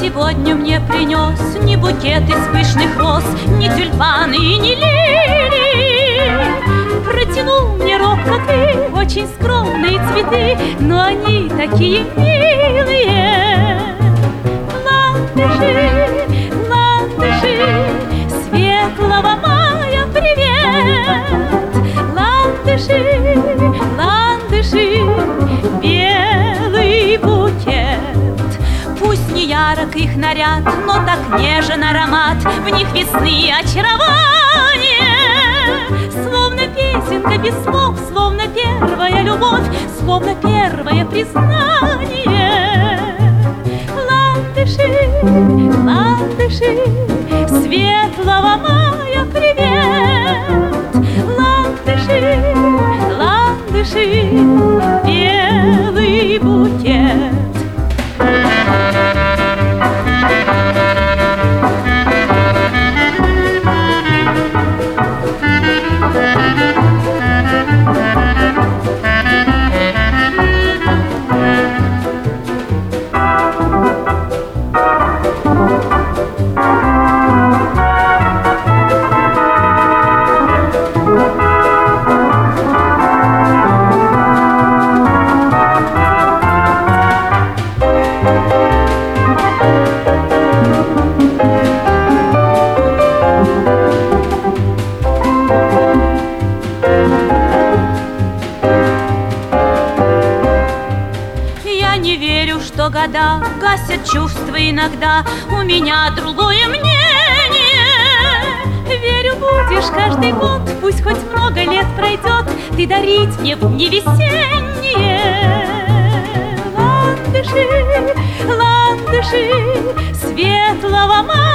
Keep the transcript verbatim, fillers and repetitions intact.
сегодня мне принес ни букет из пышных роз, ни тюльпаны и ни лилии. Протянул мне робко-ты очень скромные цветы, но они такие милые. Ландыши, ландыши, светлого мая привет. Ландыши, ландыши, белый букет. Пусть не ярок их наряд, но так нежен аромат, в них весны очарование. Словно песенка без слов, словно первая любовь, словно первое признание. Ландыши, ландыши, светлого мая привет. Ландыши, ландыши, белый букет. Я не верю, что года гасят чувства иногда. У меня другое мнение. Верю, будешь каждый год, пусть хоть много лет пройдет, ты дарить мне в дни весенние. Ландыши, ландыши, светлого мая